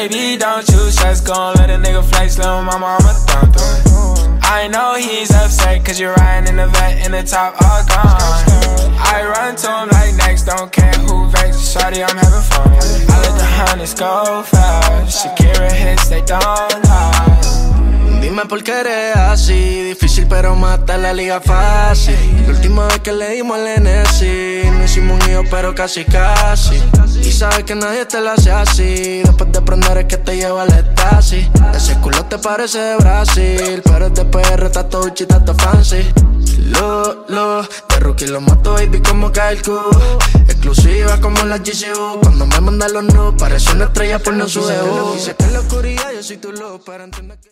Baby, don't you stress, gon' let a nigga flex, little mama, I'ma thumb through it. I know he's upset, cause you're riding in the vet, in the top all gone. I run to him like next, don't care who vex, shawty, I'm having fun. I let the hundreds go fast, Shakira hits, they don't lie. Dime por qué eres así, difícil pero mata la liga fácil. La última vez que le dimos al NSI, no hicimos un hijo pero casi casi. Y sabes que nadie te la hace así, después de prender es que te lleva al estasis. Ese culo te parece de Brasil, pero es de PR, está todo chita, está fancy. De rookie lo mato, baby, como cae el Q. Exclusiva como la GCU, cuando me mandan los nudes, parece una estrella por no su debut. Dice que en la oscuridad yo soy tu luz, pero entiende que